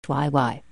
YY.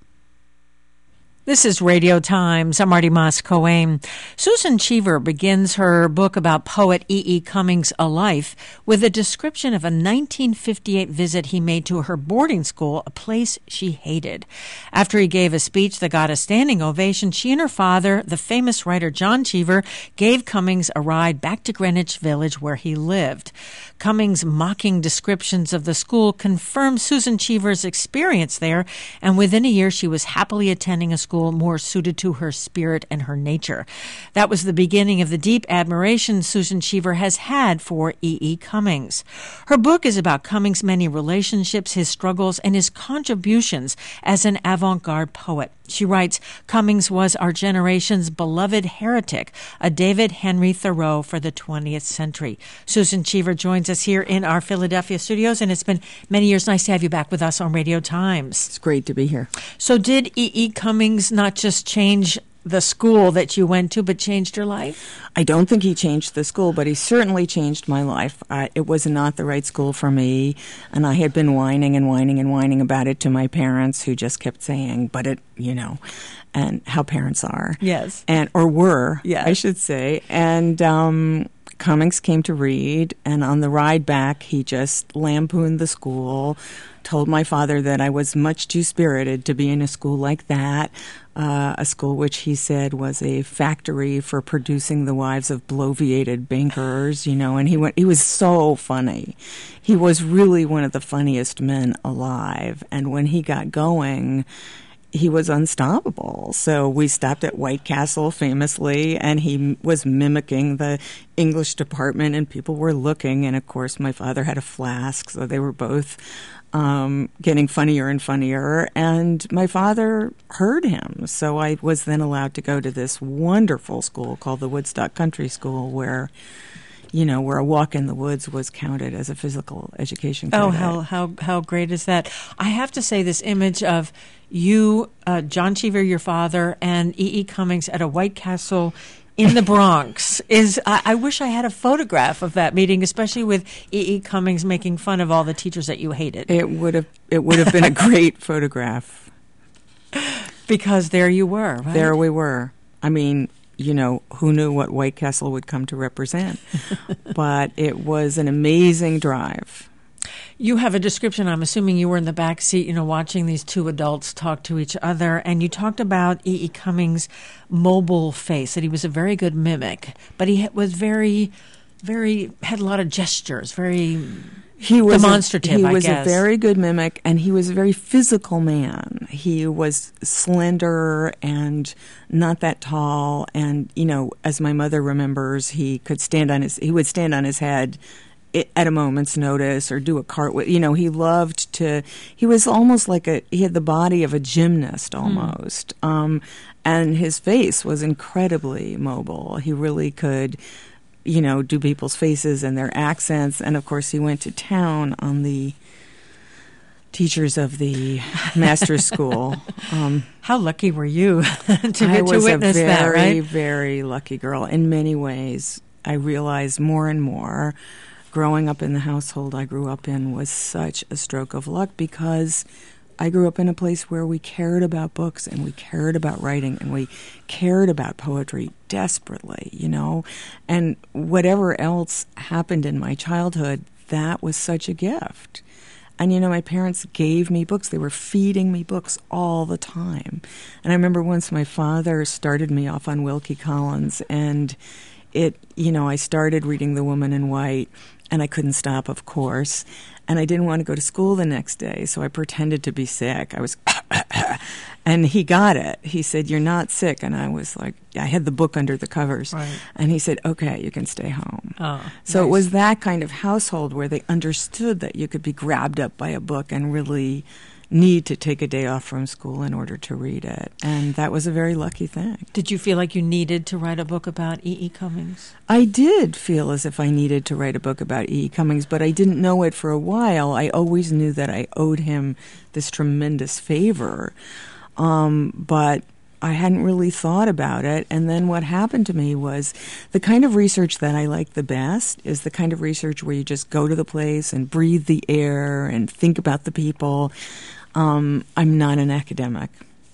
This is Radio Times. I'm Marty Moss-Coane. Susan Cheever begins her book about poet E.E. Cummings' A Life with a description of a 1958 visit he made to her boarding school, a place she hated. After he gave a speech that got a standing ovation, she and her father, the famous writer John Cheever, gave Cummings a ride back to Greenwich Village where he lived. Cummings' mocking descriptions of the school confirmed Susan Cheever's experience there, and within a year she was happily attending a school more suited to her spirit and her nature. That was the beginning of the deep admiration Susan Cheever has had for E.E. Cummings. Her book is about Cummings' many relationships, his struggles, and his contributions as an avant-garde poet. She writes, Cummings was our generation's beloved heretic, a David Henry Thoreau for the 20th century. Susan Cheever joins us here in our Philadelphia studios, and it's been many years. Nice to have you back with us on Radio Times. It's great to be here. So did E.E. Cummings not just change the school that you went to, but changed your life? I don't think he changed the school, but he certainly changed my life. It was not the right school for me, and I had been whining about it to my parents, who just kept saying, but it, and how parents are. Yes. Or were, yes. I should say. And Cummings came to read, and on the ride back, he just lampooned the school, told my father that I was much too spirited to be in a school like that, a school which he said was a factory for producing the wives of bloviated bankers, and he was so funny. He was really one of the funniest men alive, and when he got going, he was unstoppable. So we stopped at White Castle famously, and he was mimicking the English department, and people were looking, and of course my father had a flask, so they were both getting funnier and funnier, and my father heard him. So I was then allowed to go to this wonderful school called the Woodstock Country School, where a walk in the woods was counted as a physical education credit. Oh, how great is that? I have to say, this image of you, John Cheever, your father, and E.E. Cummings at a White Castle in the Bronx is, I wish I had a photograph of that meeting, especially with E.E. Cummings making fun of all the teachers that you hated. It would have been a great photograph. Because there you were, right? There we were. I mean, who knew what White Castle would come to represent? But it was an amazing drive. You have a description, I'm assuming you were in the back seat, watching these two adults talk to each other, and you talked about E.E. Cummings' mobile face, that he was a very good mimic, but he was very, very, had a lot of gestures, very demonstrative, He was a very good mimic, and he was a very physical man. He was slender and not that tall, and, as my mother remembers, he would stand on his head at a moment's notice, or do a cartwheel. He was almost he had the body of a gymnast almost. And his face was incredibly mobile. He really could, do people's faces and their accents. And of course, he went to town on the teachers of the master's school. How lucky were you to witness that, right? I was a very, very lucky girl. In many ways, I realized more and more, growing up in the household I grew up in was such a stroke of luck, because I grew up in a place where we cared about books, and we cared about writing, and we cared about poetry desperately, and whatever else happened in my childhood, that was such a gift. And, my parents gave me books. They were feeding me books all the time. And I remember once my father started me off on Wilkie Collins, and I started reading The Woman in White, and I couldn't stop, of course. And I didn't want to go to school the next day, so I pretended to be sick. I was, and he got it. He said, "You're not sick." And I was like, I had the book under the covers. Right. And he said, "Okay, you can stay home." Oh, so nice. It was that kind of household where they understood that you could be grabbed up by a book and really need to take a day off from school in order to read it. And that was a very lucky thing. Did you feel like you needed to write a book about E.E. Cummings? I did feel as if I needed to write a book about E.E. Cummings, but I didn't know it for a while. I always knew that I owed him this tremendous favor, but I hadn't really thought about it. And then what happened to me was the kind of research that I like the best is the kind of research where you just go to the place and breathe the air and think about the people. I'm not an academic,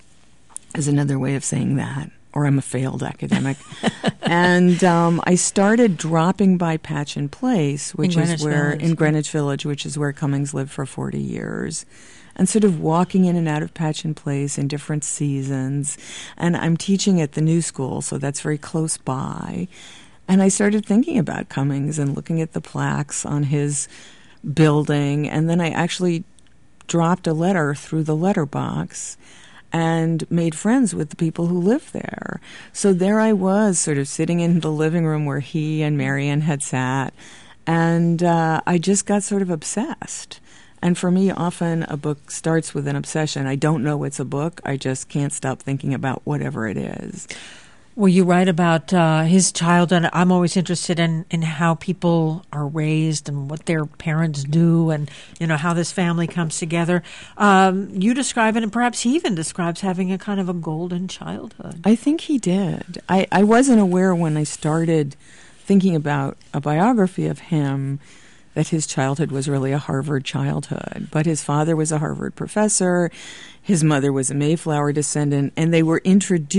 is another way of saying that, or I'm a failed academic. And I started dropping by Patchen Place, which is where, in Greenwich Village, which is where Cummings lived for 40 years. And sort of walking in and out of Patchen Place in different seasons. And I'm teaching at the New School, so that's very close by. And I started thinking about Cummings and looking at the plaques on his building. And then I actually dropped a letter through the letterbox and made friends with the people who lived there. So there I was, sort of sitting in the living room where he and Marion had sat. And I just got sort of obsessed. And for me, often a book starts with an obsession. I don't know it's a book. I just can't stop thinking about whatever it is. Well, you write about his childhood. I'm always interested in how people are raised and what their parents do and, how this family comes together. You describe it, and perhaps he even describes having a kind of a golden childhood. I think he did. I wasn't aware when I started thinking about a biography of him that his childhood was really a Harvard childhood. But his father was a Harvard professor, his mother was a Mayflower descendant, and they were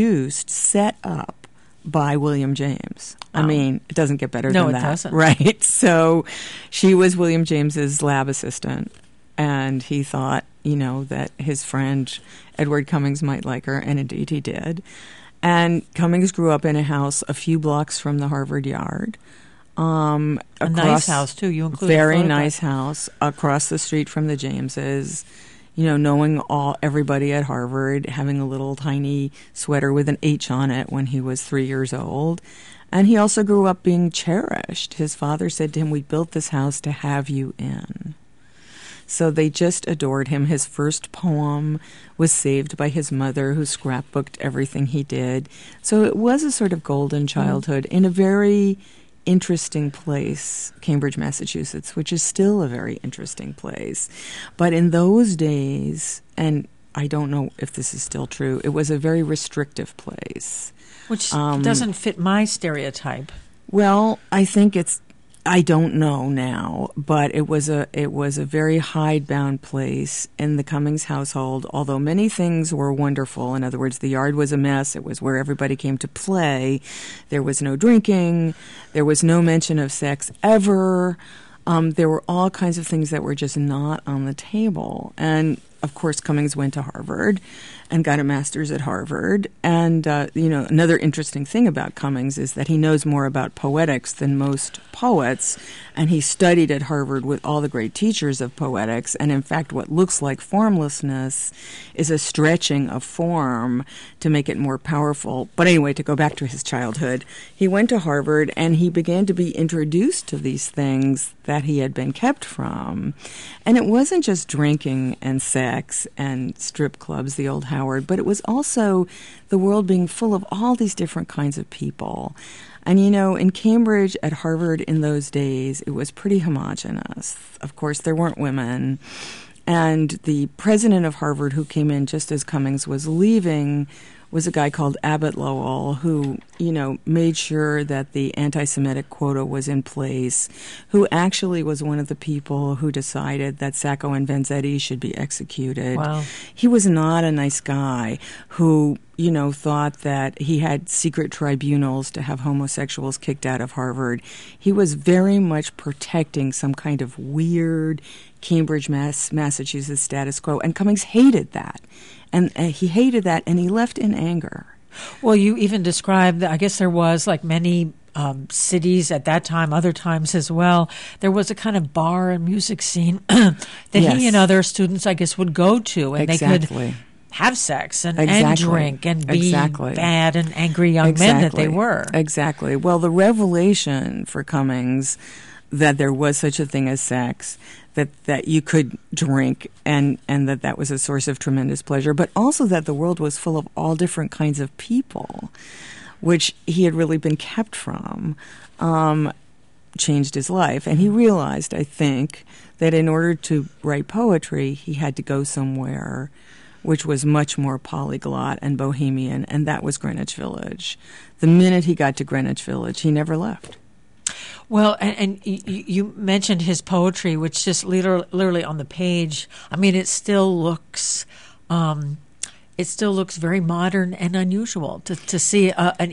set up by William James. I mean, it doesn't get better than that. No, it doesn't. Right? So she was William James's lab assistant, and he thought, that his friend Edward Cummings might like her, and indeed he did. And Cummings grew up in a house a few blocks from the Harvard Yard. A nice house, too. You included very nice house across the street from the Jameses. Knowing everybody at Harvard, having a little tiny sweater with an H on it when he was 3 years old. And he also grew up being cherished. His father said to him, "We built this house to have you in." So they just adored him. His first poem was saved by his mother, who scrapbooked everything he did. So it was a sort of golden childhood in a very interesting place, Cambridge, Massachusetts, which is still a very interesting place. But in those days, and I don't know if this is still true, it was a very restrictive place. Which doesn't fit my stereotype. Well, I think I don't know now, but it was a very hidebound place in the Cummings household, although many things were wonderful. In other words, the yard was a mess. It was where everybody came to play. There was no drinking. There was no mention of sex ever. There were all kinds of things that were just not on the table. And, of course, Cummings went to Harvard and got a master's at Harvard. And, another interesting thing about Cummings is that he knows more about poetics than most poets. And he studied at Harvard with all the great teachers of poetics. And, in fact, what looks like formlessness is a stretching of form to make it more powerful. But anyway, to go back to his childhood, he went to Harvard and he began to be introduced to these things that he had been kept from. And it wasn't just drinking and sex and strip clubs, the old Howard, but it was also the world being full of all these different kinds of people. And, in Cambridge, at Harvard in those days, it was pretty homogenous. Of course, there weren't women. And the president of Harvard, who came in just as Cummings was leaving, was a guy called Abbott Lowell, who, made sure that the anti-Semitic quota was in place, who actually was one of the people who decided that Sacco and Vanzetti should be executed. Wow. He was not a nice guy who, thought that he had secret tribunals to have homosexuals kicked out of Harvard. He was very much protecting some kind of weird Cambridge, Massachusetts status quo, and Cummings hated that. And he hated that, and he left in anger. Well, you even described, I guess there was, like many cities at that time, other times as well, there was a kind of bar and music scene that Yes. he and other students, I guess, would go to, and Exactly. they could have sex and Exactly. drink and be Exactly. bad and angry young men that they were. Exactly. Well, the revelation for Cummings that there was such a thing as sex, that you could drink, and that was a source of tremendous pleasure, but also that the world was full of all different kinds of people, which he had really been kept from, changed his life. And he realized, I think, that in order to write poetry, he had to go somewhere which was much more polyglot and bohemian, and that was Greenwich Village. The minute he got to Greenwich Village, he never left. Well, and you mentioned his poetry, which just literally on the page, I mean, it still looks very modern and unusual to see an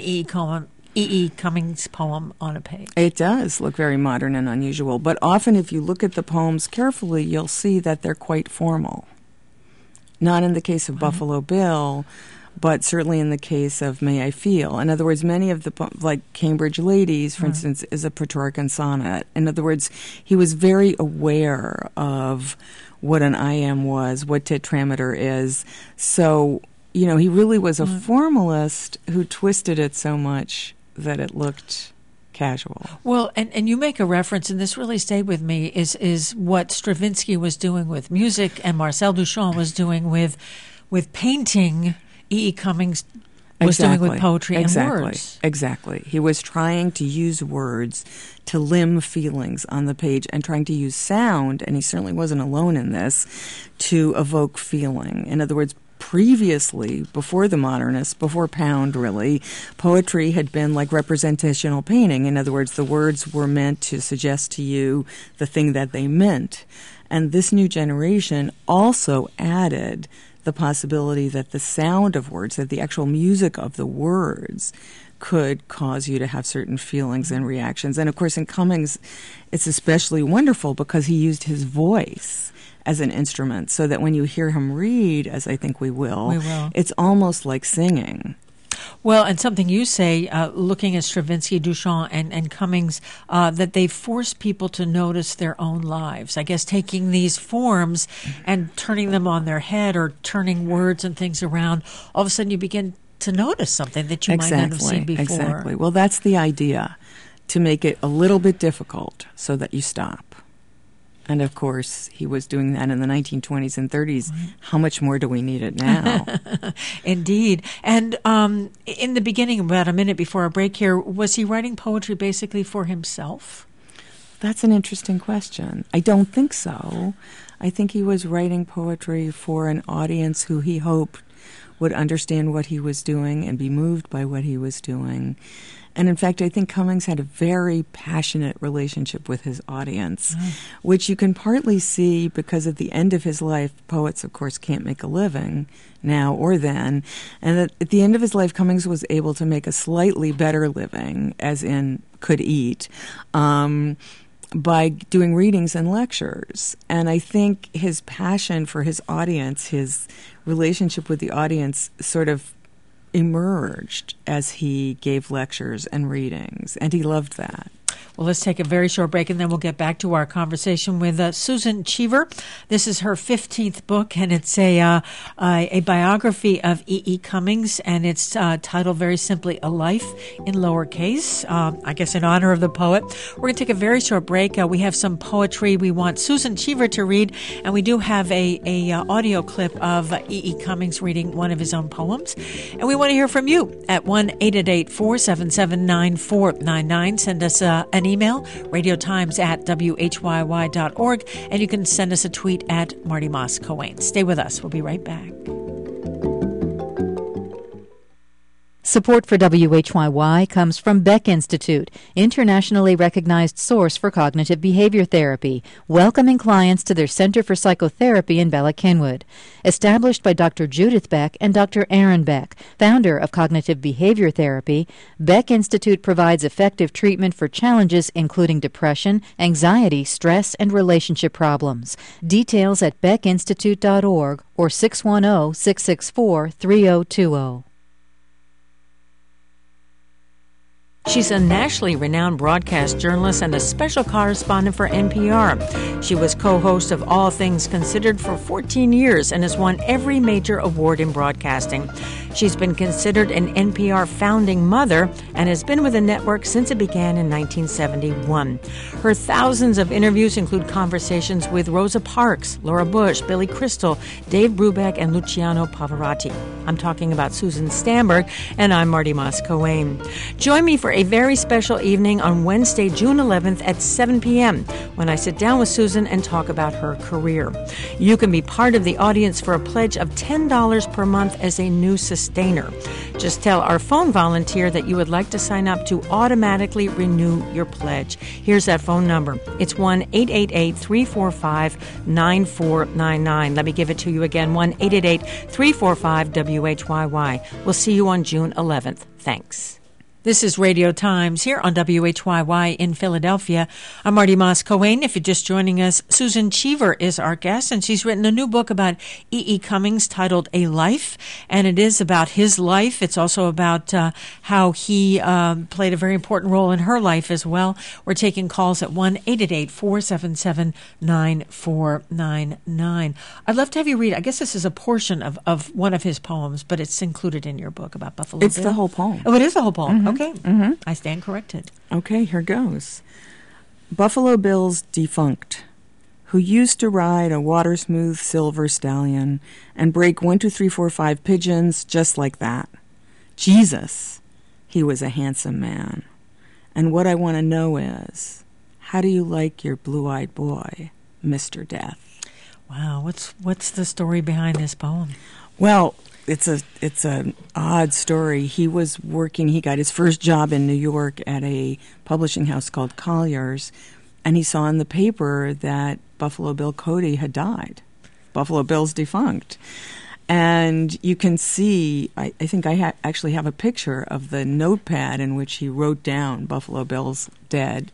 E.E. Cummings poem on a page. It does look very modern and unusual, but often if you look at the poems carefully, you'll see that they're quite formal. Not in the case of Buffalo Bill, but certainly in the case of May I Feel. In other words, many of the, like Cambridge Ladies, for instance, is a Petrarchan sonnet. In other words, he was very aware of what an iamb was, what tetrameter is. So, you know, he really was a formalist who twisted it so much that it looked casual. Well, and you make a reference, and this really stayed with me, is what Stravinsky was doing with music and Marcel Duchamp was doing with painting. E.E. Cummings was doing with poetry and words. Exactly. He was trying to use words to limn feelings on the page and trying to use sound, and he certainly wasn't alone in this, to evoke feeling. In other words, previously, before the modernists, before Pound really, poetry had been like representational painting. In other words, the words were meant to suggest to you the thing that they meant. And this new generation also added the possibility that the sound of words, that the actual music of the words could cause you to have certain feelings and reactions. And of course, in Cummings, it's especially wonderful because he used his voice as an instrument, so that when you hear him read, as I think we will. It's almost like singing. Well, and something you say, looking at Stravinsky, Duchamp, and Cummings, that they force people to notice their own lives. I guess taking these forms and turning them on their head or turning words and things around, all of a sudden you begin to notice something that you might not have seen before. Exactly. Well, that's the idea, to make it a little bit difficult so that you stop. And, of course, he was doing that in the 1920s and 30s. Right. How much more do we need it now? Indeed. And in the beginning, about a minute before our break here, was he writing poetry basically for himself? That's an interesting question. I don't think so. I think he was writing poetry for an audience who he hoped would understand what he was doing and be moved by what he was doing. And in fact, I think Cummings had a very passionate relationship with his audience, which you can partly see because at the end of his life, poets, of course, can't make a living now or then. And at the end of his life, Cummings was able to make a slightly better living, as in could eat, by doing readings and lectures. And I think his passion for his audience, his relationship with the audience sort of emerged as he gave lectures and readings, and he loved that. Well, let's take a very short break, and then we'll get back to our conversation with Susan Cheever. This is her 15th book, and it's a biography of E.E. Cummings, and it's titled very simply, A Life in Lowercase, I guess in honor of the poet. We're going to take a very short break. We have some poetry we want Susan Cheever to read, and we do have a audio clip of E.E. Cummings reading one of his own poems. And we want to hear from you at 1-888-477-9499. Send us an email, radiotimes@whyy.org, and you can send us a tweet at Marty Moss Coane. Stay with us. We'll be right back. Support for WHYY comes from Beck Institute, internationally recognized source for cognitive behavior therapy, welcoming clients to their Center for Psychotherapy in Bala Cynwyd. Established by Dr. Judith Beck and Dr. Aaron Beck, founder of cognitive behavior therapy, Beck Institute provides effective treatment for challenges including depression, anxiety, stress, and relationship problems. Details at beckinstitute.org or 610-664-3020. She's a nationally renowned broadcast journalist and a special correspondent for NPR. She was co-host of All Things Considered for 14 years and has won every major award in broadcasting. She's been considered an NPR founding mother and has been with the network since it began in 1971. Her thousands of interviews include conversations with Rosa Parks, Laura Bush, Billy Crystal, Dave Brubeck, and Luciano Pavarotti. I'm talking about Susan Stamberg, and I'm Marty Moss Coane. Join me for a very special evening on Wednesday, June 11th at 7 p.m. when I sit down with Susan and talk about her career. You can be part of the audience for a pledge of $10 per month as a new sustainer. Just tell our phone volunteer that you would like to sign up to automatically renew your pledge. Here's that phone number. It's 1-888-345-9499. Let me give it to you again, 1-888-345-WHYY. We'll see you on June 11th. Thanks. This is Radio Times here on WHYY in Philadelphia. I'm Marty Moss-Coane. If you're just joining us, Susan Cheever is our guest, and she's written a new book about E.E. Cummings titled A Life, and it is about his life. It's also about how he played a very important role in her life as well. We're taking calls at 1-888-477-9499. I'd love to have you read, I guess this is a portion of one of his poems, but it's included in your book about Buffalo Bill. It's the whole poem. Oh, it is the whole poem. Mm-hmm. Okay. Mm-hmm. I stand corrected. Okay, here goes. Buffalo Bill's defunct, who used to ride a water-smooth silver stallion and break 1, 2, 3, 4, 5 pigeons just like that. Jesus, he was a handsome man. And what I want to know is, how do you like your blue-eyed boy, Mr. Death? Wow, what's the story behind this poem? Well, it's an odd story. He was working, he got his first job in New York at a publishing house called Collier's, and he saw in the paper that Buffalo Bill Cody had died. Buffalo Bill's defunct. And you can see, I think I actually have a picture of the notepad in which he wrote down Buffalo Bill's dead.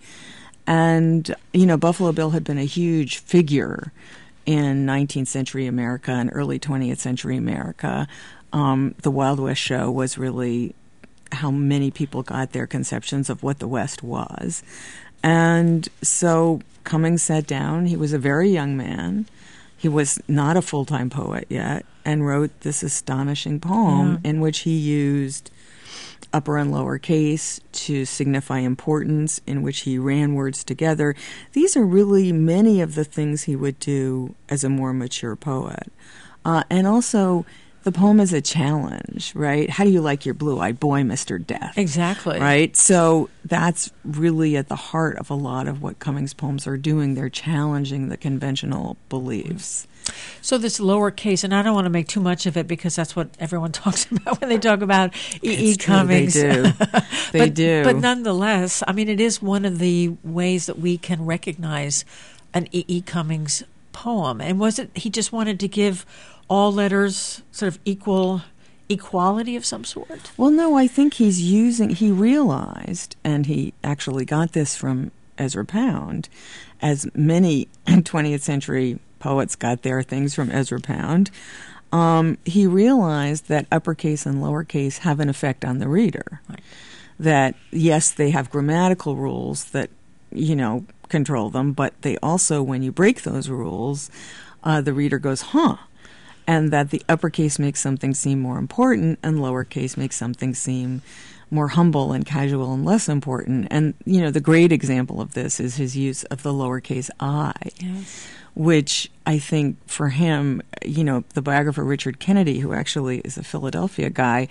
And, you know, Buffalo Bill had been a huge figure in 19th century America and early 20th century America. The Wild West show was really how many people got their conceptions of what the West was. And so Cummings sat down. He was a very young man. He was not a full-time poet yet, and wrote this astonishing poem in which he used upper and lower case to signify importance, in which he ran words together. These are really many of the things he would do as a more mature poet. And also, the poem is a challenge, right? How do you like your blue-eyed boy, Mr. Death? Exactly. Right? So that's really at the heart of a lot of what Cummings' poems are doing. They're challenging the conventional beliefs. So this lowercase, and I don't want to make too much of it because that's what everyone talks about when they talk about E.E. Cummings. They do. They do. But nonetheless, I mean, it is one of the ways that we can recognize an E.E. Cummings poem. And was it he just wanted to give all letters sort of equality of some sort? Well, no, I think he realized, and he actually got this from Ezra Pound, as many 20th century poets got their things from Ezra Pound. He realized that uppercase and lowercase have an effect on the reader. Right. That, yes, they have grammatical rules that, control them, but they also, when you break those rules, the reader goes, huh. And that the uppercase makes something seem more important and lowercase makes something seem more humble and casual and less important. And, the great example of this is his use of the lowercase I. Yes. Which I think for him, the biographer Richard Kennedy, who actually is a Philadelphia guy,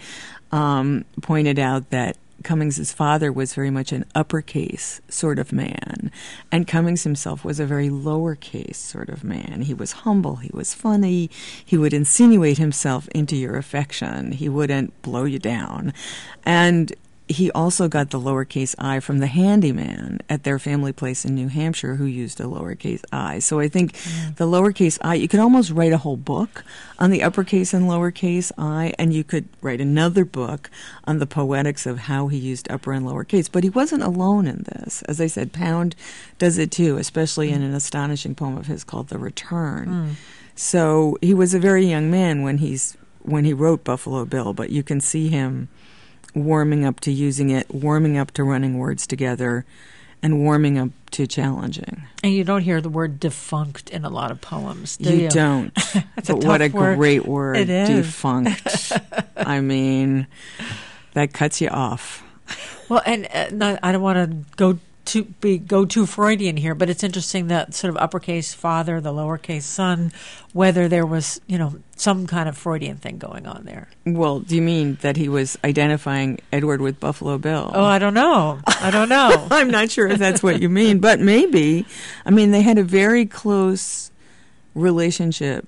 pointed out that Cummings' father was very much an uppercase sort of man, and Cummings himself was a very lowercase sort of man. He was humble, he was funny, he would insinuate himself into your affection, he wouldn't blow you down. And he also got the lowercase I from the handyman at their family place in New Hampshire who used a lowercase I. So I think the lowercase I, you could almost write a whole book on the uppercase and lowercase I, and you could write another book on the poetics of how he used upper and lowercase. But he wasn't alone in this. As I said, Pound does it too, especially in an astonishing poem of his called The Return. So he was a very young man when he wrote Buffalo Bill, but you can see him warming up to using it, warming up to running words together, and warming up to challenging. And you don't hear the word defunct in a lot of poems, do you? You Don't. But what a great word, it is. Defunct. I mean, that cuts you off. Well, and I don't want to go too Freudian here, but it's interesting that sort of uppercase father, the lowercase son, whether there was, some kind of Freudian thing going on there. Well, do you mean that he was identifying Edward with Buffalo Bill? Oh, I don't know. I'm not sure if that's what you mean, but maybe. I mean, they had a very close relationship,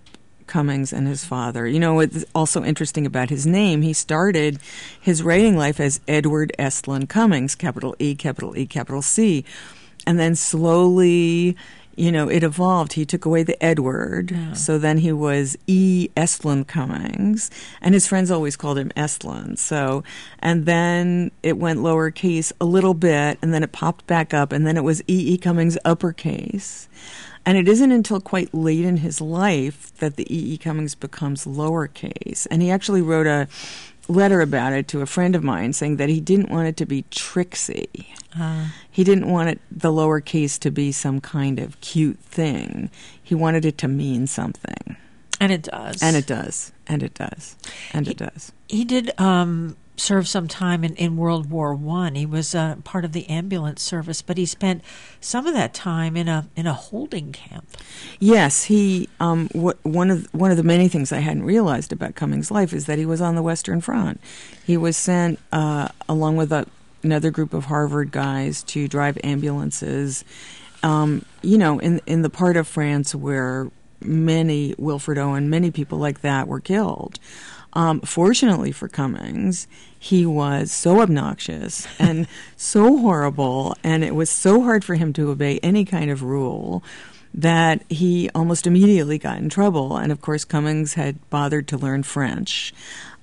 Cummings and his father. You know, what's also interesting about his name, he started his writing life as Edward Estlin Cummings, capital E, capital C. And then slowly, you know, it evolved. He took away the Edward. Yeah. So then he was E. Estlin Cummings. And his friends always called him Estlin. So, and then it went lowercase a little bit, and then it popped back up, and then it was E. E. Cummings uppercase. And it isn't until quite late in his life that the E. E. Cummings becomes lowercase. And he actually wrote a letter about it to a friend of mine saying that he didn't want it to be tricksy. He didn't want the lowercase to be some kind of cute thing. He wanted it to mean something. And it does. And it does. And it does. And it does. He did serve some time in World War I. He was part of the ambulance service, but he spent some of that time in a holding camp. Yes, he. One of the many things I hadn't realized about Cummings' life is that he was on the Western Front. He was sent along with another group of Harvard guys to drive ambulances. You know, in the part of France where Wilfred Owen, many people like that were killed. Fortunately for Cummings, he was so obnoxious and so horrible, and it was so hard for him to obey any kind of rule that he almost immediately got in trouble. And of course, Cummings had bothered to learn French.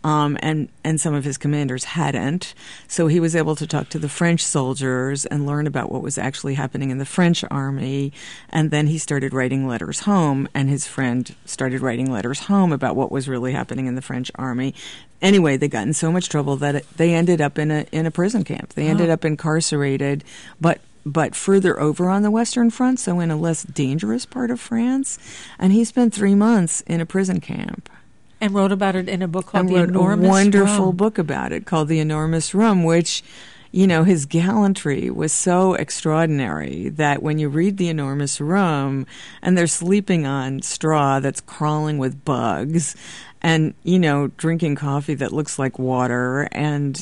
And some of his commanders hadn't. So he was able to talk to the French soldiers and learn about what was actually happening in the French army. And then he started writing letters home, and his friend started writing letters home about what was really happening in the French army. Anyway, they got in so much trouble that they ended up in a prison camp. They ended up incarcerated, but further over on the Western Front, so in a less dangerous part of France. And he spent 3 months in a prison camp. And wrote about it in a book called The Enormous Room. And wrote a wonderful book about it called The Enormous Room, which, you know, his gallantry was so extraordinary that when you read The Enormous Room and they're sleeping on straw that's crawling with bugs and, you know, drinking coffee that looks like water and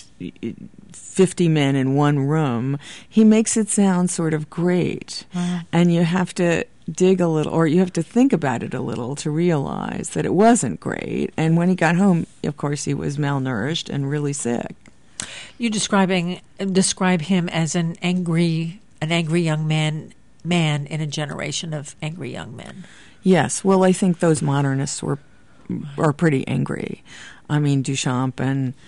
50 men in one room, he makes it sound sort of great. Wow. And you have to dig a little, or you have to think about it a little to realize that it wasn't great. And when he got home, of course, he was malnourished and really sick. You describe him as an angry young man in a generation of angry young men. Yes. Well, I think those modernists are pretty angry. I mean, Duchamp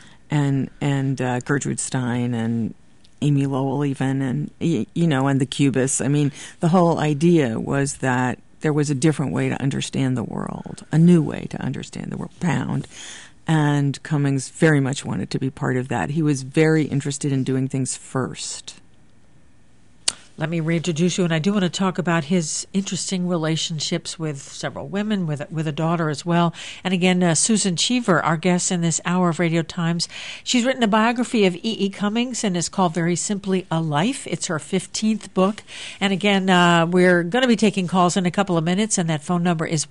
and Gertrude Stein and Amy Lowell even, and, you know, and the Cubists. I mean, the whole idea was that there was a different way to understand the world, a new way to understand the world, Pound. And Cummings very much wanted to be part of that. He was very interested in doing things first. Let me reintroduce you, and I do want to talk about his interesting relationships with several women, with a daughter as well. And again, Susan Cheever, our guest in this hour of Radio Times. She's written a biography of E. E. Cummings and is called very simply A Life. It's her 15th book. And again, we're going to be taking calls in a couple of minutes, and that phone number is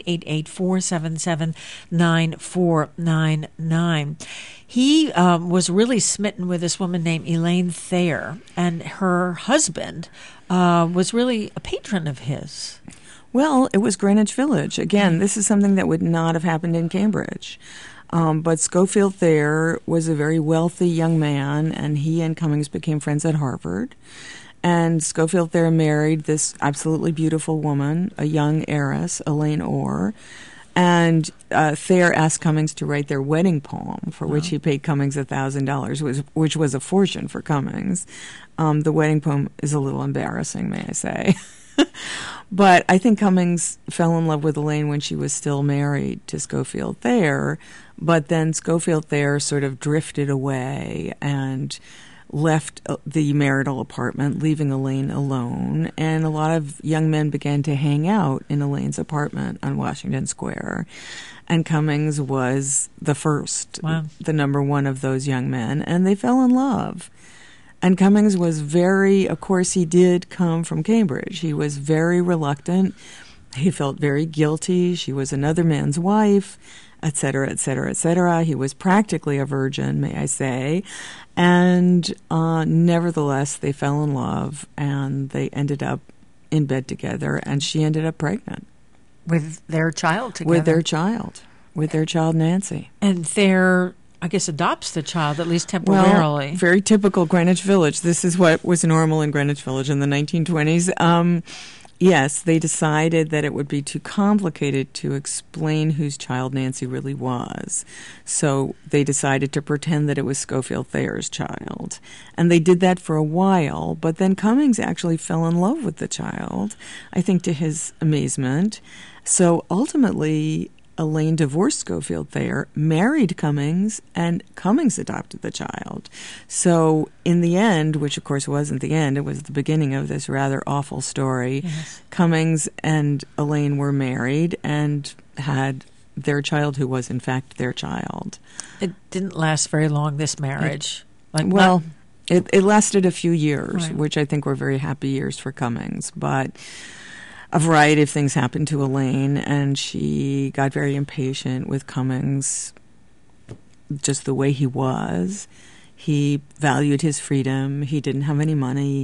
1-888-477-9499. He was really smitten with this woman named Elaine Thayer, and her husband was really a patron of his. Well, it was Greenwich Village. Again, this is something that would not have happened in Cambridge. But Schofield Thayer was a very wealthy young man, and he and Cummings became friends at Harvard. And Schofield Thayer married this absolutely beautiful woman, a young heiress, Elaine Orr. And Thayer asked Cummings to write their wedding poem, for which he paid Cummings $1,000, which was a fortune for Cummings. The wedding poem is a little embarrassing, may I say. But I think Cummings fell in love with Elaine when she was still married to Schofield Thayer. But then Schofield Thayer sort of drifted away and left the marital apartment, leaving Elaine alone. And a lot of young men began to hang out in Elaine's apartment on Washington Square. And Cummings was the first, the number one of those young men. And they fell in love. And Cummings was of course, he did come from Cambridge. He was very reluctant. He felt very guilty. She was another man's wife, et cetera, et cetera, et cetera. He was practically a virgin, may I say. And nevertheless, they fell in love, and they ended up in bed together, and she ended up pregnant. with their child together. With their child Nancy. And Thayer, I guess, adopts the child, at least temporarily. Well, very typical Greenwich Village. This is what was normal in Greenwich Village in the 1920s. Yes, they decided that it would be too complicated to explain whose child Nancy really was. So they decided to pretend that it was Schofield Thayer's child. And they did that for a while, but then Cummings actually fell in love with the child, I think to his amazement. So ultimately, Elaine divorced Schofield Thayer, married Cummings, and Cummings adopted the child. So in the end, which of course wasn't the end, it was the beginning of this rather awful story, yes. Cummings and Elaine were married and had their child, who was in fact their child. It didn't last very long, this marriage. It lasted a few years, right. which I think were very happy years for Cummings, but a variety of things happened to Elaine, and she got very impatient with Cummings, just the way he was. He valued his freedom. He didn't have any money.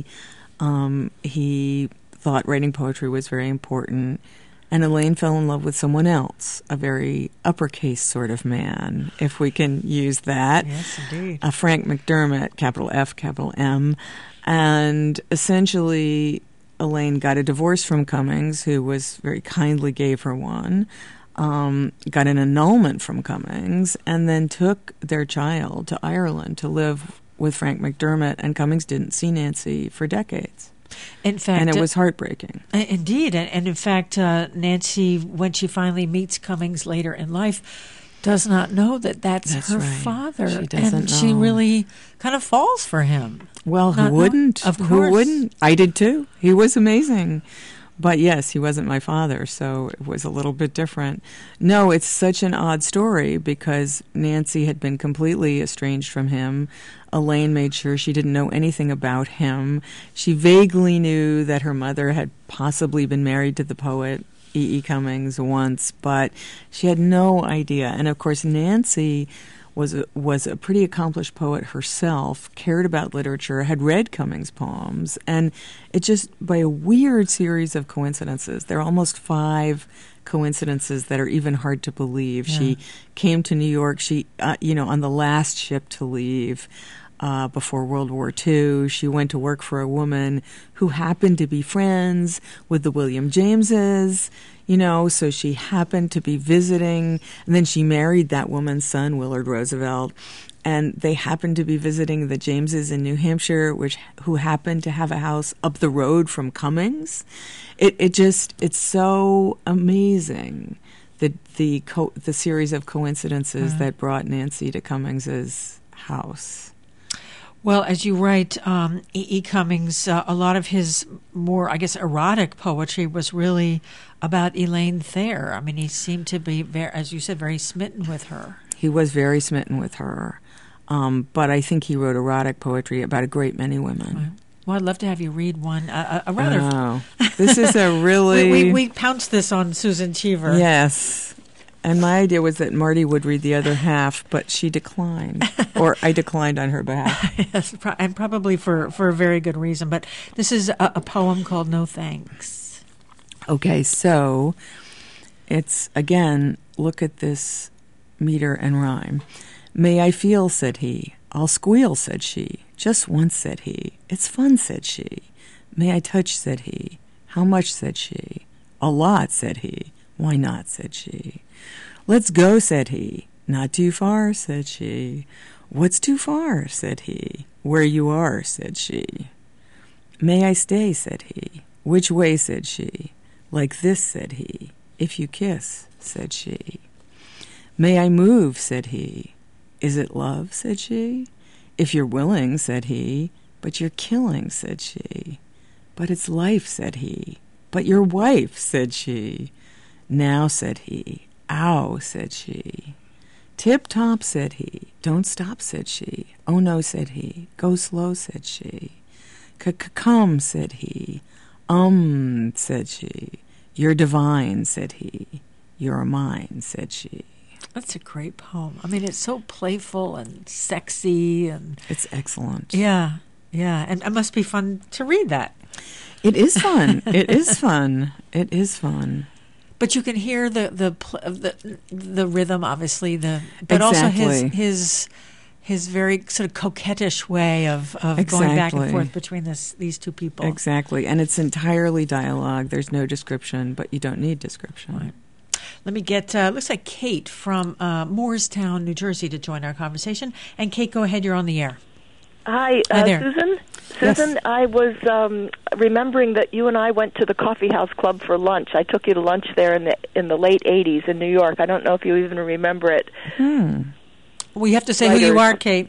He thought writing poetry was very important. And Elaine fell in love with someone else, a very uppercase sort of man, if we can use that. Yes, indeed. Frank McDermott, capital F, capital M. And essentially, Elaine got a divorce from Cummings, who was very kindly gave her one, got an annulment from Cummings, and then took their child to Ireland to live with Frank McDermott, and Cummings didn't see Nancy for decades. In fact, and it was heartbreaking. Indeed. And in fact, Nancy, when she finally meets Cummings later in life, does not know that that's her right. father. She doesn't know. She really kind of falls for him. Well, who wouldn't? Of course. Who wouldn't? I did too. He was amazing. But yes, he wasn't my father, so it was a little bit different. No, it's such an odd story because Nancy had been completely estranged from him. Elaine made sure she didn't know anything about him. She vaguely knew that her mother had possibly been married to the poet E.E. Cummings once, but she had no idea. And of course, Nancy was a pretty accomplished poet herself, cared about literature, had read Cummings' poems, and it just, by a weird series of coincidences, there are almost 5 coincidences that are even hard to believe. Yeah. She came to New York, on the last ship to leave before World War II. She went to work for a woman who happened to be friends with the William Jameses, so she happened to be visiting, and then she married that woman's son, Willard Roosevelt, and they happened to be visiting the Jameses in New Hampshire, who happened to have a house up the road from Cummings. It's so amazing, the series of coincidences that brought Nancy to Cummings's house. Well, as you write, E.E. Cummings, a lot of his more, I guess, erotic poetry was really about Elaine Thayer. I mean, he seemed to be, as you said, very smitten with her. He was very smitten with her. But I think he wrote erotic poetry about a great many women. Well, I'd love to have you read one. This is a really... we pounced this on Susan Cheever. Yes. And my idea was that Marty would read the other half, but she declined, or I declined on her behalf. Yes, and probably for a very good reason. But this is a poem called No Thanks. Okay, so it's, again, look at this meter and rhyme. May I feel, said he. I'll squeal, said she. Just once, said he. It's fun, said she. May I touch, said he. How much, said she. A lot, said he. Why not, said she. Let's go, said he. Not too far, said she. What's too far, said he. Where you are, said she. May I stay, said he. Which way, said she. Like this, said he. If you kiss, said she. May I move, said he. Is it love, said she. If you're willing, said he. But you're killing, said she. But it's life, said he. But your wife, said she. Now, said he. Ow, said she. Tip-top, said he. Don't stop, said she. Oh, no, said he. Go slow, said she. Come, said he. Said she. You're divine, said he. You're mine, said she. That's a great poem. I mean, it's so playful and sexy. And it's excellent. Yeah. And it must be fun to read that. It is fun. It is fun. But you can hear the rhythm, obviously, but also his very sort of coquettish way of going back and forth between these two people. Exactly, and it's entirely dialogue. There's no description, but you don't need description. Right. Let me get, looks like Kate from Moorestown, New Jersey, to join our conversation. And Kate, go ahead. You're on the air. Hi, there. Susan. Yes. Susan, I was remembering that you and I went to the Coffee House Club for lunch. I took you to lunch there in the late 80s in New York. I don't know if you even remember it. We have to say who you are, Kate.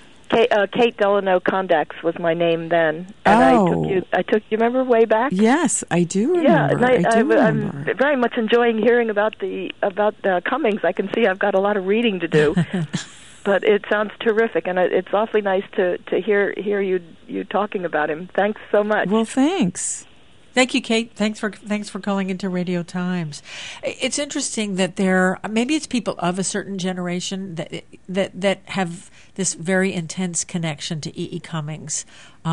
Kate Delano Condax was my name then, and I took you. Remember way back? Yes, I do remember. I'm very much enjoying hearing about Cummings. I can see I've got a lot of reading to do, but it sounds terrific, and it's awfully nice to hear you talking about him. Thanks so much. Well, thanks. Thank you, Kate. Thanks for calling into Radio Times. It's interesting that maybe it's people of a certain generation that have this very intense connection to E.E. Cummings,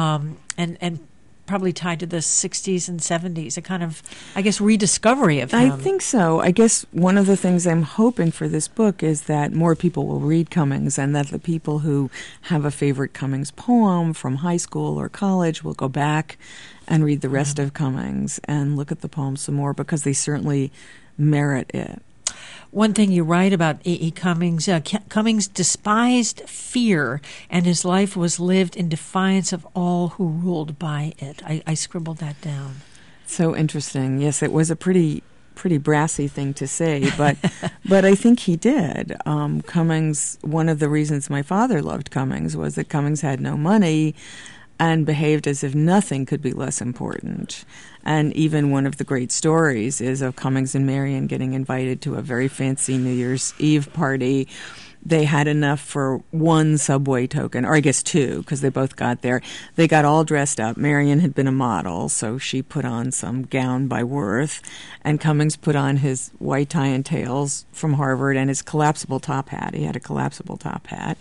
and probably tied to the 60s and 70s, a kind of, I guess, rediscovery of him. I think so. I guess one of the things I'm hoping for this book is that more people will read Cummings, and that the people who have a favorite Cummings poem from high school or college will go back and read the rest of Cummings and look at the poem some more, because they certainly merit it. One thing you write about E.E. Cummings, Cummings despised fear, and his life was lived in defiance of all who ruled by it. I scribbled that down. So interesting. Yes, it was a pretty brassy thing to say, but but I think he did. Cummings, one of the reasons my father loved Cummings was that Cummings had no money and behaved as if nothing could be less important. And even one of the great stories is of Cummings and Marion getting invited to a very fancy New Year's Eve party. They had enough for one subway token, or I guess two, because they both got there. They got all dressed up. Marion had been a model, so she put on some gown by Worth, and Cummings put on his white tie and tails from Harvard and his collapsible top hat. He had a collapsible top hat.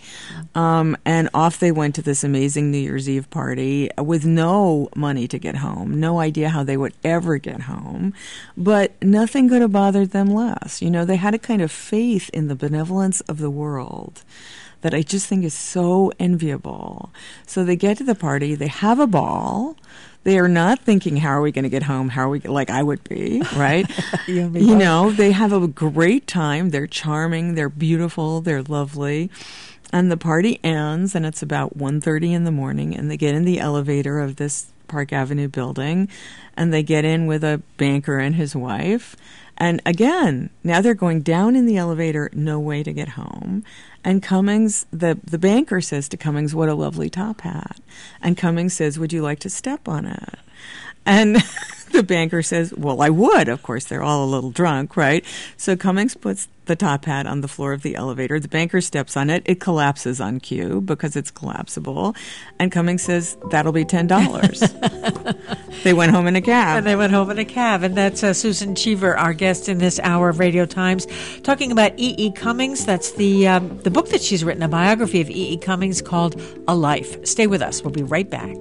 And off they went to this amazing New Year's Eve party with no money to get home, no idea how they would ever get home, but nothing could have bothered them less. You know, they had a kind of faith in the benevolence of the world that I just think is so enviable. So they get to the party, they have a ball. They are not thinking, how are we going to get home? How are we, like I would be, right? You know, they have a great time. They're charming, they're beautiful, they're lovely. And the party ends, and it's about 1:30 in the morning, and they get in the elevator of this Park Avenue building, and they get in with a banker and his wife. And again, now they're going down in the elevator, no way to get home. And Cummings, the banker says to Cummings, what a lovely top hat. And Cummings says, would you like to step on it? And the banker says, well, I would. Of course, they're all a little drunk, right? So Cummings puts the top hat on the floor of the elevator. The banker steps on it. It collapses on cue because it's collapsible. And Cummings says, that'll be $10. They went home in a cab. And that's Susan Cheever, our guest in this hour of Radio Times, talking about E.E. Cummings. That's the book that she's written, a biography of E.E. Cummings called A Life. Stay with us. We'll be right back.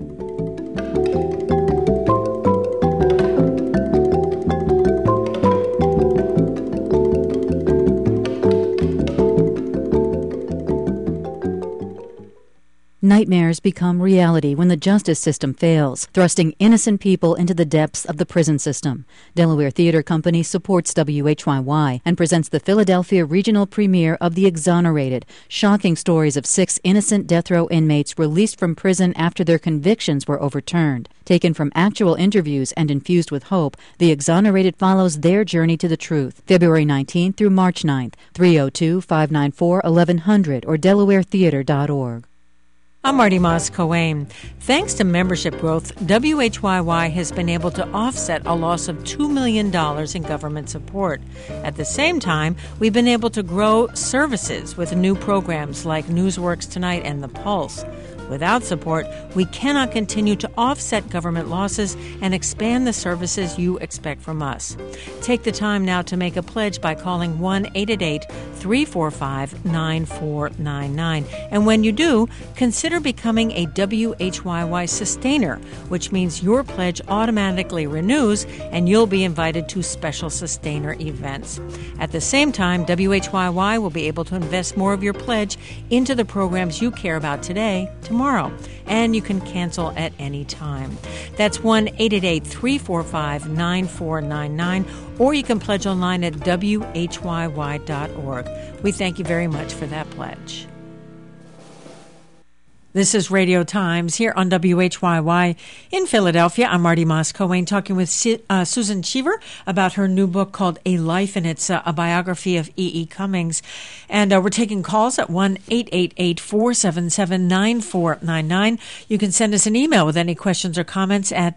Nightmares become reality when the justice system fails, thrusting innocent people into the depths of the prison system. Delaware Theater Company supports WHYY and presents the Philadelphia regional premiere of The Exonerated, shocking stories of 6 innocent death row inmates released from prison after their convictions were overturned. Taken from actual interviews and infused with hope, The Exonerated follows their journey to the truth. February 19th through March 9th, 302-594-1100 or DelawareTheater.org. I'm Marty Moss-Coane. Thanks to membership growth, WHYY has been able to offset a loss of $2 million in government support. At the same time, we've been able to grow services with new programs like Newsworks Tonight and The Pulse. Without support, we cannot continue to offset government losses and expand the services you expect from us. Take the time now to make a pledge by calling 1-888-345-9499. And when you do, consider becoming a WHYY sustainer, which means your pledge automatically renews and you'll be invited to special sustainer events. At the same time, WHYY will be able to invest more of your pledge into the programs you care about today, tomorrow, and you can cancel at any time. That's 1-888-345-9499, or you can pledge online at WHYY.org. We thank you very much for that pledge. This is Radio Times here on WHYY in Philadelphia. I'm Marty Moss-Coane talking with Susan Cheever about her new book called A Life, and it's a biography of E.E. Cummings. And we're taking calls at 1-888-477-9499. You can send us an email with any questions or comments at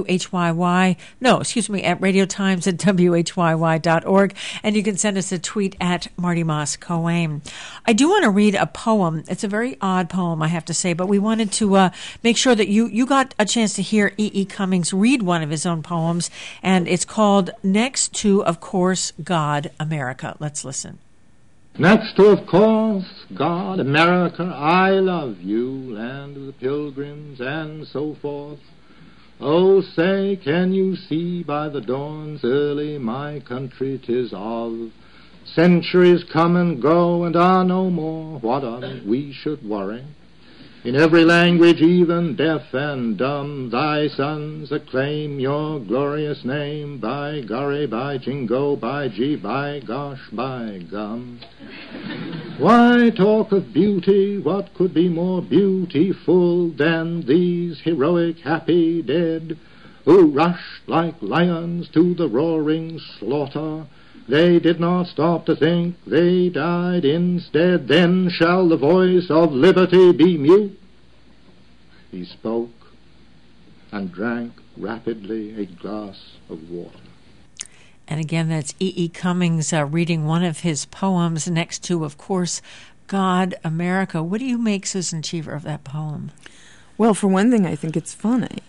radiotimes@whyy.org. And you can send us a tweet at Marty Moss-Coane. I do want to read a poem. It's a very odd poem, I have to say, but we wanted to make sure that you got a chance to hear E.E. Cummings read one of his own poems, and it's called Next to, of course, God, America. Let's listen. Next to, of course, God, America, I love you, land of the pilgrims, and so forth. Oh, say, can you see by the dawn's early my country 'tis of? Centuries come and go and are no more, what of it we should worry? In every language, even deaf and dumb, thy sons acclaim your glorious name. By golly, by jingo, by gee, by gosh, by gum. Why talk of beauty? What could be more beautiful than these heroic happy dead, who rushed like lions to the roaring slaughter? They did not stop to think, they died instead. Then shall the voice of liberty be mute? He spoke and drank rapidly a glass of water. And again, that's E.E. Cummings reading one of his poems, Next to, of course, God, America. What do you make, Susan Cheever, of that poem? Well, for one thing, I think it's funny.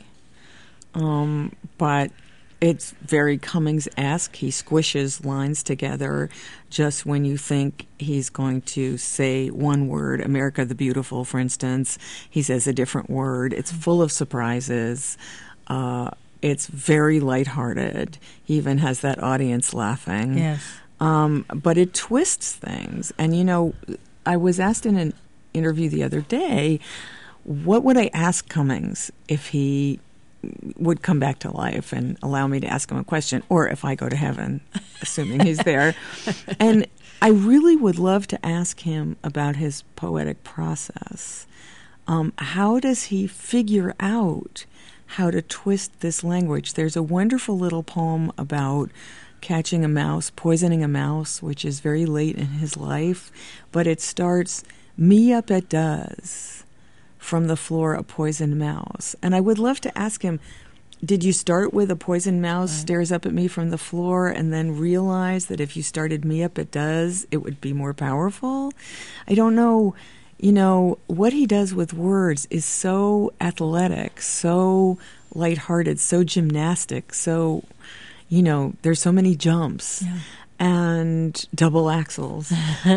But it's very Cummings-esque. He squishes lines together just when you think he's going to say one word, America the Beautiful, for instance. He says a different word. It's full of surprises. It's very lighthearted. He even has that audience laughing. Yes. But it twists things. And, you know, I was asked in an interview the other day, what would I ask Cummings if he would come back to life and allow me to ask him a question, or if I go to heaven, assuming he's there. And I really would love to ask him about his poetic process. How does he figure out how to twist this language? There's a wonderful little poem about catching a mouse, poisoning a mouse, which is very late in his life, but it starts, me up it does. From the floor, a poisoned mouse. And I would love to ask him, did you start with a poisoned mouse stares up at me from the floor and then realize that if you started me up it does, it would be more powerful? I don't know. You know, what he does with words is so athletic, so lighthearted, so gymnastic, so, you know, there's so many jumps and double axles.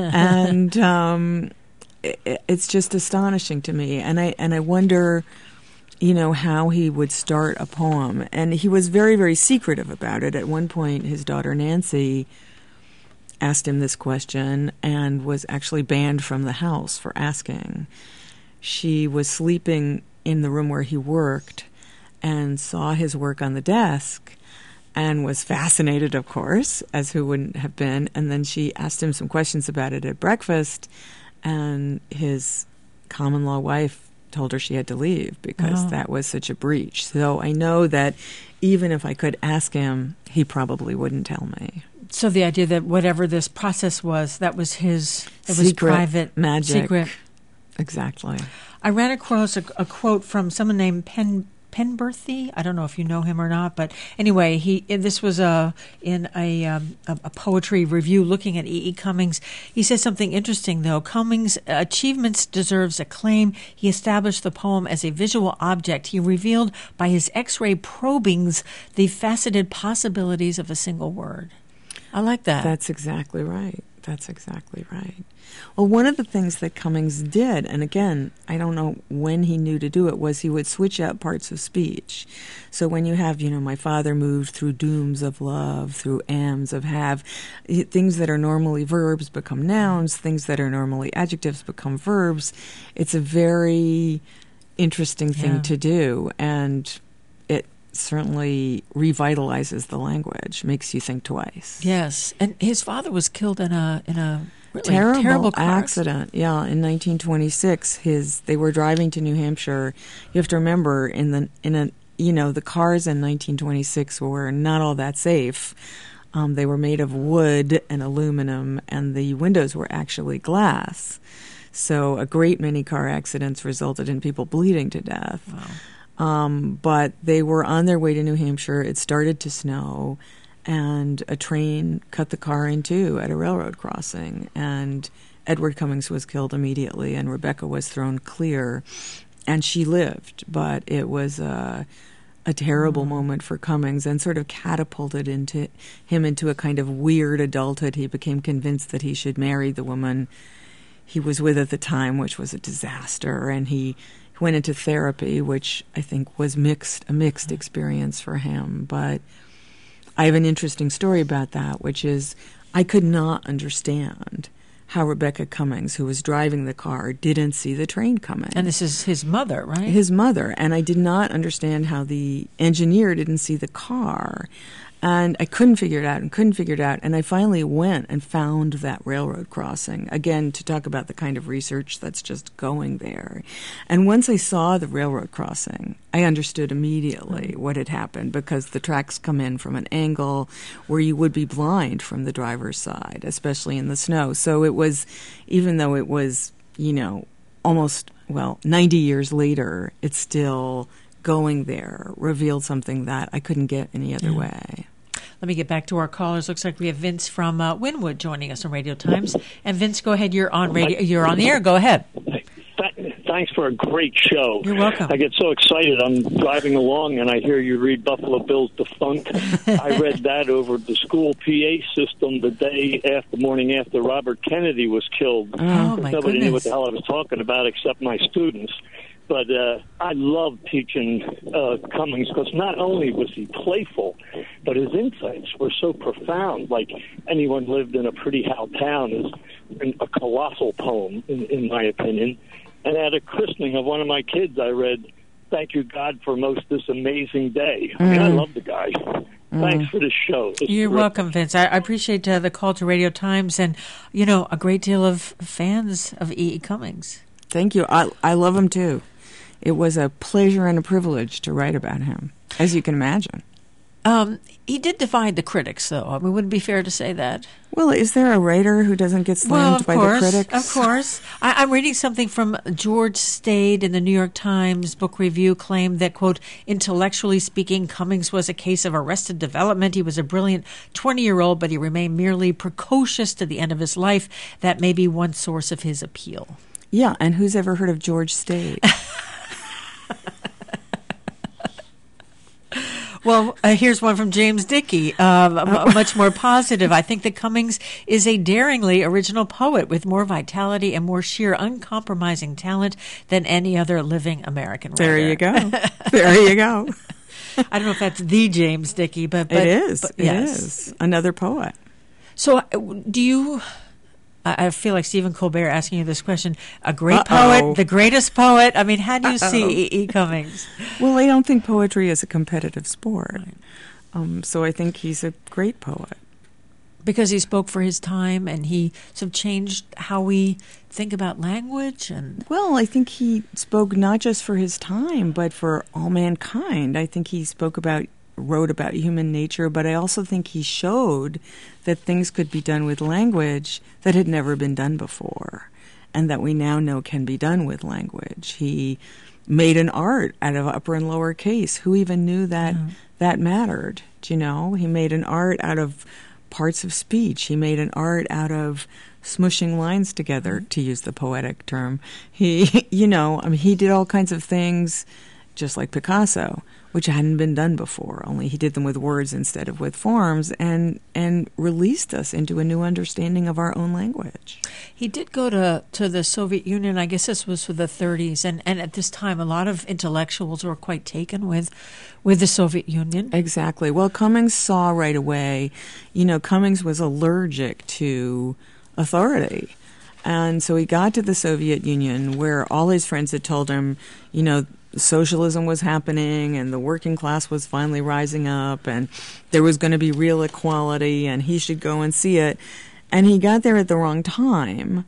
And it's just astonishing to me, and I wonder, you know, how he would start a poem. And he was very, very secretive about it. At one point, his daughter Nancy asked him this question and was actually banned from the house for asking. She was sleeping in the room where he worked and saw his work on the desk and was fascinated, of course, as who wouldn't have been. And then she asked him some questions about it at breakfast. And his common-law wife told her she had to leave because that was such a breach. So I know that even if I could ask him, he probably wouldn't tell me. So the idea that whatever this process was, that was his, it was secret, private, magic. Secret. Exactly. I ran across a quote from someone named Penberthy. I don't know if you know him or not, but anyway, this was in a poetry review looking at E.E. Cummings. He says something interesting, though. Cummings' achievements deserves acclaim. He established the poem as a visual object. He revealed by his X-ray probings the faceted possibilities of a single word. I like that. That's exactly right. That's exactly right. Well, one of the things that Cummings did, and again, I don't know when he knew to do it, was he would switch out parts of speech. So when you have, my father moved through dooms of love, through ams of have, things that are normally verbs become nouns, things that are normally adjectives become verbs. It's a very interesting thing to do, and it certainly revitalizes the language, makes you think twice. Yes, and his father was killed in a really terrible car accident. Yeah, in 1926, they were driving to New Hampshire. You have to remember, the cars in 1926 were not all that safe. They were made of wood and aluminum, and the windows were actually glass. So a great many car accidents resulted in people bleeding to death. Wow. But they were on their way to New Hampshire. It started to snow, and a train cut the car in two at a railroad crossing. And Edward Cummings was killed immediately, and Rebecca was thrown clear. And she lived, but it was a terrible moment for Cummings, and sort of catapulted him into a kind of weird adulthood. He became convinced that he should marry the woman he was with at the time, which was a disaster, and he went into therapy, which I think was a mixed experience for him. But I have an interesting story about that, which is I could not understand how Rebecca Cummings, who was driving the car, didn't see the train coming. And this is his mother, right? His mother. And I did not understand how the engineer didn't see the car. And I couldn't figure it out. And I finally went and found that railroad crossing, again, to talk about the kind of research that's just going there. And once I saw the railroad crossing, I understood immediately what had happened, because the tracks come in from an angle where you would be blind from the driver's side, especially in the snow. So it was, even though it was, almost, 90 years later, it's still going there, revealed something that I couldn't get any other way. Let me get back to our callers. Looks like we have Vince from Wynwood joining us on Radio Times. And Vince, go ahead. You're on radio. You're on the air. Go ahead. Thanks for a great show. You're welcome. I get so excited. I'm driving along and I hear you read Buffalo Bill's Defunct. I read that over the school PA system the morning after Robert Kennedy was killed. Oh, my Nobody knew what goodness. the hell I was talking about except my students. But I love teaching Cummings, because not only was he playful, but his insights were so profound. Like Anyone Lived in a Pretty How Town is a colossal poem, in my opinion. And at a christening of one of my kids, I read, "Thank you, God, for most this amazing day." I mean, I love the guy. Thanks for the show. You're welcome, Vince. I appreciate the call to Radio Times, and, a great deal of fans of E.E. Cummings. Thank you. I love him, too. It was a pleasure and a privilege to write about him, as you can imagine. He did divide the critics, though. I mean, wouldn't it be fair to say that? Well, is there a writer who doesn't get slammed by the critics? Of course. I'm reading something from George Stade in the New York Times book review, claimed that, quote, intellectually speaking, Cummings was a case of arrested development. He was a brilliant 20-year-old, but he remained merely precocious to the end of his life. That may be one source of his appeal. Yeah, and who's ever heard of George Stade? Well, here's one from James Dickey, much more positive. I think that Cummings is a daringly original poet with more vitality and more sheer uncompromising talent than any other living American writer. There you go. There you go. I don't know if that's the James Dickey, but it is. But it yes. is. Another poet. So do you... I feel like Stephen Colbert asking you this question. A great poet, the greatest poet. I mean, how do you see E.E. Cummings? Well, I don't think poetry is a competitive sport. So I think he's a great poet. Because he spoke for his time, and he sort of changed how we think about language. And well, I think he spoke not just for his time, but for all mankind. I think he wrote about human nature, but I also think he showed that things could be done with language that had never been done before. and that we now know can be done with language. He made an art out of upper and lower case. Who even knew that that mattered? Do you know? He made an art out of parts of speech. He made an art out of smushing lines together, to use the poetic term. He, he did all kinds of things just like Picasso, which hadn't been done before, only he did them with words instead of with forms, and released us into a new understanding of our own language. He did go to the Soviet Union. I guess this was for the 30s, and at this time a lot of intellectuals were quite taken with the Soviet Union. Exactly. Well, Cummings saw right away, Cummings was allergic to authority. And so he got to the Soviet Union, where all his friends had told him, socialism was happening and the working class was finally rising up and there was going to be real equality and he should go and see it. And he got there at the wrong time.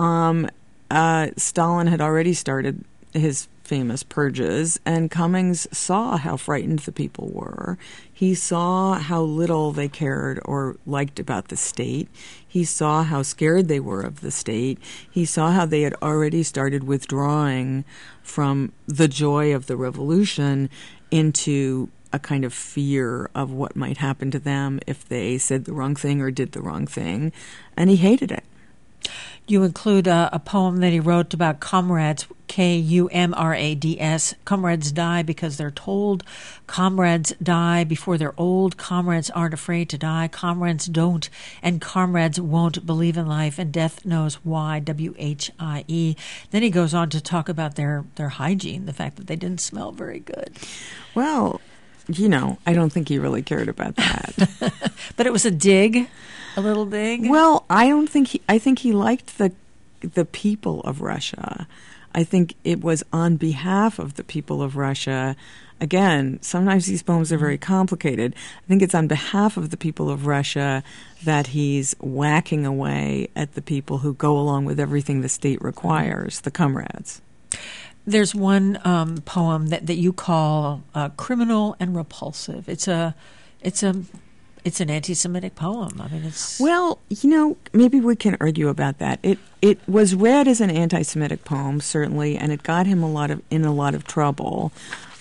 Stalin had already started his famous purges, and Cummings saw how frightened the people were. He saw how little they cared or liked about the state. He saw how scared they were of the state. He saw how they had already started withdrawing from the joy of the revolution into a kind of fear of what might happen to them if they said the wrong thing or did the wrong thing, and he hated it. You include a poem that he wrote about comrades, Kumrads. Comrades die because they're told. Comrades die before they're old. Comrades aren't afraid to die. Comrades don't, and comrades won't believe in life, and death knows why, W-H-I-E. Then he goes on to talk about their hygiene, the fact that they didn't smell very good. Well, I don't think he really cared about that. But it was a dig. A little dig? Well, I think he liked the people of Russia. I think it was on behalf of the people of Russia. Again, sometimes these poems are very complicated. I think it's on behalf of the people of Russia that he's whacking away at the people who go along with everything the state requires, the comrades. There's one poem that you call criminal and repulsive. It's an anti-Semitic poem. I mean, it's... Well, maybe we can argue about that. It was read as an anti-Semitic poem, certainly, and it got him in a lot of trouble.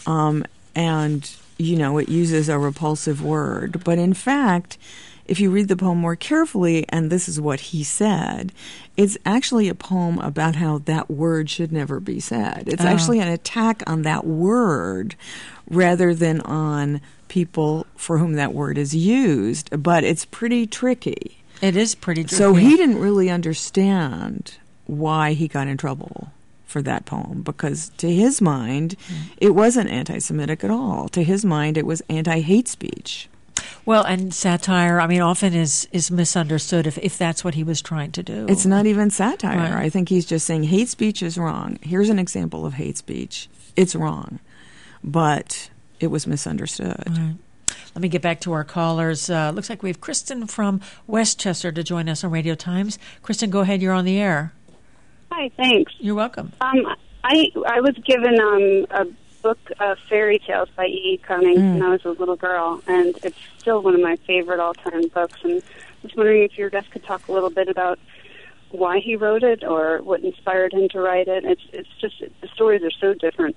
And, it uses a repulsive word. But in fact, if you read the poem more carefully, and this is what he said, it's actually a poem about how that word should never be said. It's actually an attack on that word rather than on people for whom that word is used, but it's pretty tricky. It is pretty tricky. So he didn't really understand why he got in trouble for that poem, because to his mind, it wasn't anti-Semitic at all. To his mind, it was anti-hate speech. Well, and satire, often is misunderstood if that's what he was trying to do. It's not even satire. Right. I think he's just saying hate speech is wrong. Here's an example of hate speech. It's wrong. But it was misunderstood. Right. Let me get back to our callers. Looks like we have Kristen from Westchester to join us on Radio Times. Kristen, go ahead. You're on the air. Hi, thanks. You're welcome. I was given a book of fairy tales by E.E. Cummings when I was a little girl, and it's still one of my favorite all-time books. And I was wondering if your guest could talk a little bit about why he wrote it or what inspired him to write it. It's just the stories are so different.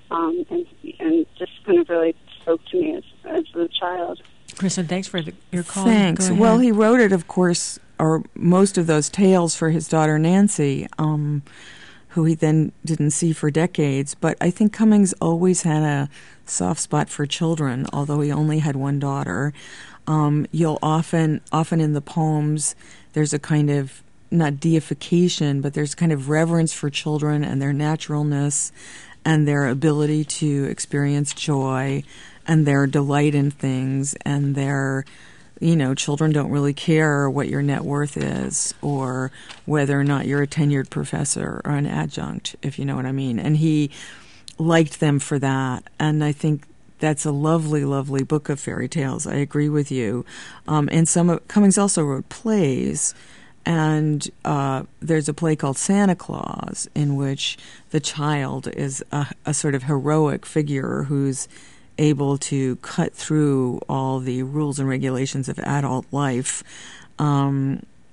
And just kind of really spoke to me as a child. Kristen, thanks for your call. Thanks. Well, he wrote it, of course, or most of those tales for his daughter Nancy, who he then didn't see for decades. But I think Cummings always had a soft spot for children, although he only had one daughter. You'll often in the poems, there's a kind of, not deification, but there's kind of reverence for children and their naturalness and their ability to experience joy and their delight in things, and their, children don't really care what your net worth is or whether or not you're a tenured professor or an adjunct, if you know what I mean. And he liked them for that. And I think that's a lovely, lovely book of fairy tales. I agree with you. And Cummings also wrote plays. And there's a play called Santa Claus in which the child is a sort of heroic figure who's able to cut through all the rules and regulations of adult life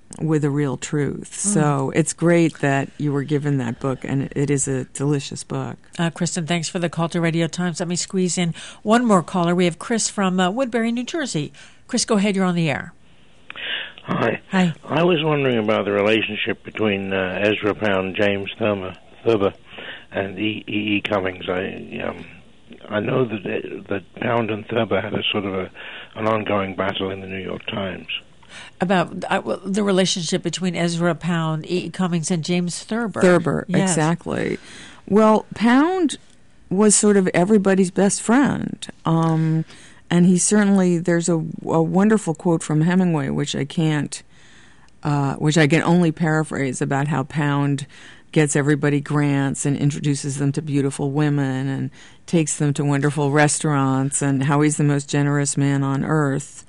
with a real truth. So it's great that you were given that book, and it is a delicious book. Kristen, thanks for the call to Radio Times. Let me squeeze in one more caller. We have Chris from Woodbury, New Jersey. Chris, go ahead. You're on the air. Hi. Hi. I was wondering about the relationship between Ezra Pound, James Thurber, and E.E. Cummings. I know that Pound and Thurber had a sort of an ongoing battle in the New York Times. About the relationship between Ezra Pound, E.E. Cummings, and James Thurber. Thurber, yes. Exactly. Well, Pound was sort of everybody's best friend. And he certainly, there's a wonderful quote from Hemingway, which I can only paraphrase, about how Pound gets everybody grants and introduces them to beautiful women and takes them to wonderful restaurants, and how he's the most generous man on earth.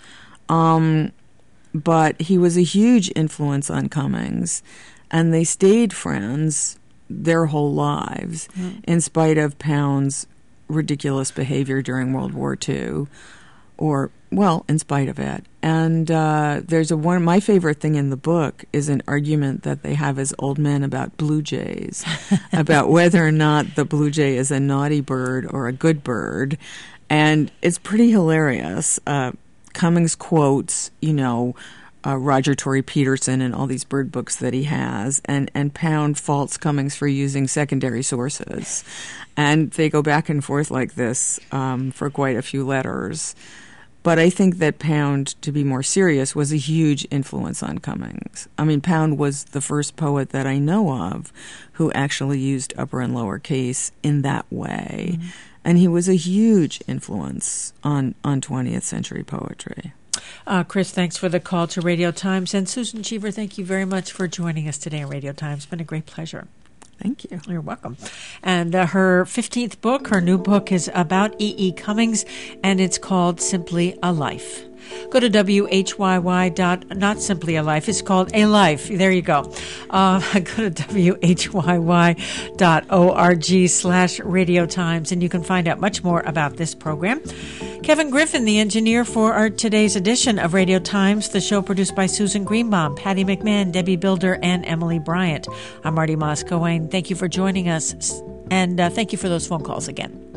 But he was a huge influence on Cummings, and they stayed friends their whole lives, in spite of Pound's ridiculous behavior during World War II, in spite of it. And there's my favorite thing in the book is an argument that they have as old men about blue jays, about whether or not the blue jay is a naughty bird or a good bird. And it's pretty hilarious. Cummings quotes, Roger Tory Peterson and all these bird books that he has, and Pound faults Cummings for using secondary sources. And they go back and forth like this for quite a few letters. But I think that Pound, to be more serious, was a huge influence on Cummings. I mean, Pound was the first poet that I know of who actually used upper and lower case in that way. Mm-hmm. And he was a huge influence on 20th century poetry. Chris, thanks for the call to Radio Times. And Susan Cheever, thank you very much for joining us today on Radio Times. It's been a great pleasure. Thank you. You're welcome. And her 15th book, her new book, is about E.E. Cummings, and it's called Simply a Life. Go to WHYY. Not Simply a Life. It's called A Life. There you go. Go to WHYY.org/Radio Times, and you can find out much more about this program. Kevin Griffin, the engineer for today's edition of Radio Times, the show produced by Susan Greenbaum, Patty McMahon, Debbie Builder, and Emily Bryant. I'm Marty Moss-Cohen. Thank you for joining us, and thank you for those phone calls again.